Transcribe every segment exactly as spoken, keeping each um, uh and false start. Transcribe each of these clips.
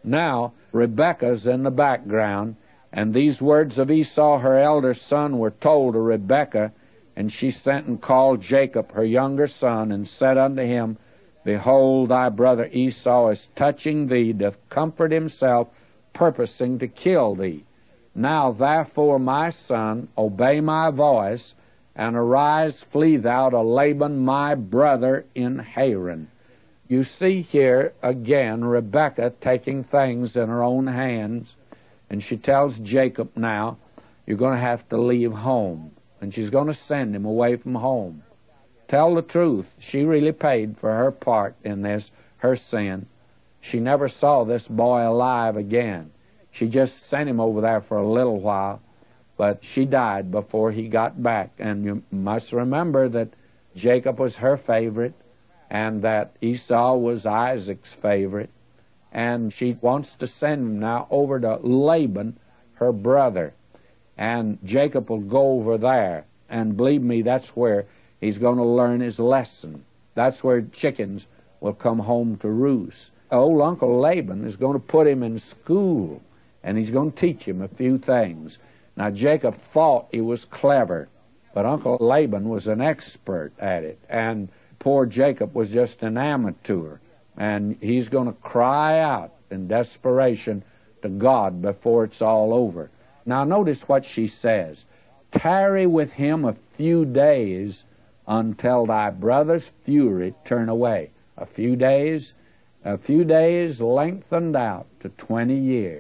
Now, Rebekah's in the background, and these words of Esau, her elder son, were told to Rebekah, and she sent and called Jacob, her younger son, and said unto him, Behold, thy brother Esau is touching thee, doth comfort himself, purposing to kill thee. Now therefore, my son, obey my voice, and arise, flee thou to Laban my brother in Haran. You see here again Rebekah taking things in her own hands, and she tells Jacob now, you're going to have to leave home, and she's going to send him away from home. Tell the truth, she really paid for her part in this, her sin. She never saw this boy alive again. She just sent him over there for a little while, but she died before he got back. And you must remember that Jacob was her favorite, and that Esau was Isaac's favorite. And she wants to send him now over to Laban, her brother. And Jacob will go over there. And believe me, that's where he's going to learn his lesson. That's where chickens will come home to roost. Old Uncle Laban is going to put him in school, and he's going to teach him a few things. Now, Jacob thought he was clever, but Uncle Laban was an expert at it, and poor Jacob was just an amateur, and he's going to cry out in desperation to God before it's all over. Now, notice what she says. Tarry with him a few days until thy brother's fury turn away. A few days, a few days lengthened out to twenty years.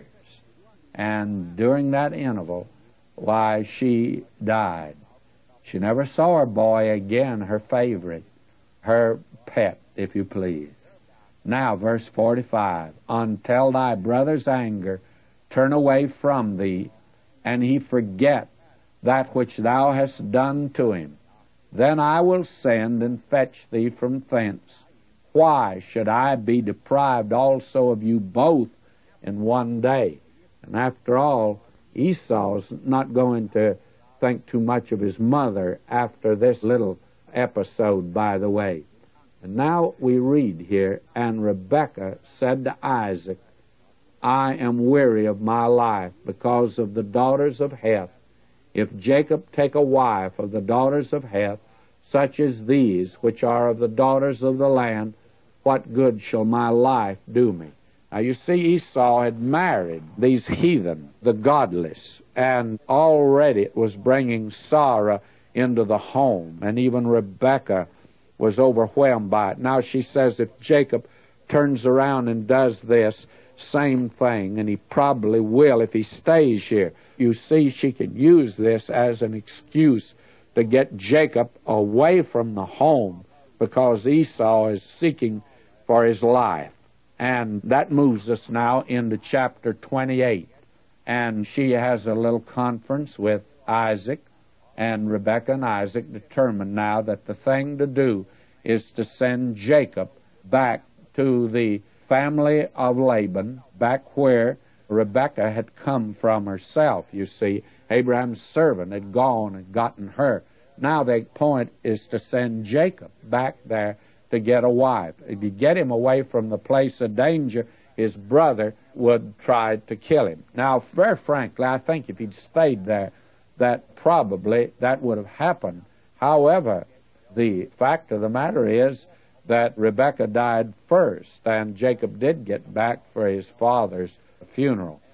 And during that interval, why, she died. She never saw her boy again, her favorite, her pet, if you please. Now, verse forty-five, until thy brother's anger turn away from thee, and he forget that which thou hast done to him, then I will send and fetch thee from thence. Why should I be deprived also of you both in one day? And after all, Esau's not going to think too much of his mother after this little episode, by the way. And now we read here, and Rebekah said to Isaac, I am weary of my life because of the daughters of Heth. If Jacob take a wife of the daughters of Heth, such as these, which are of the daughters of the land, what good shall my life do me? Now, you see, Esau had married these heathen, the godless, and already it was bringing sorrow into the home, and even Rebekah was overwhelmed by it. Now she says if Jacob turns around and does this same thing, and he probably will if he stays here, you see, she can use this as an excuse to get Jacob away from the home, because Esau is seeking for his life. And that moves us now into chapter twenty-eight. And she has a little conference with Isaac, and Rebekah and Isaac determine now that the thing to do is to send Jacob back to the family of Laban, back where Rebekah had come from herself. You see, Abraham's servant had gone and gotten her. Now the point is to send Jacob back there to get a wife. If you get him away from the place of danger, his brother would try to kill him. Now, very frankly, I think if he'd stayed there, that probably that would have happened. However, the fact of the matter is that Rebekah died first, and Jacob did get back for his father's funeral.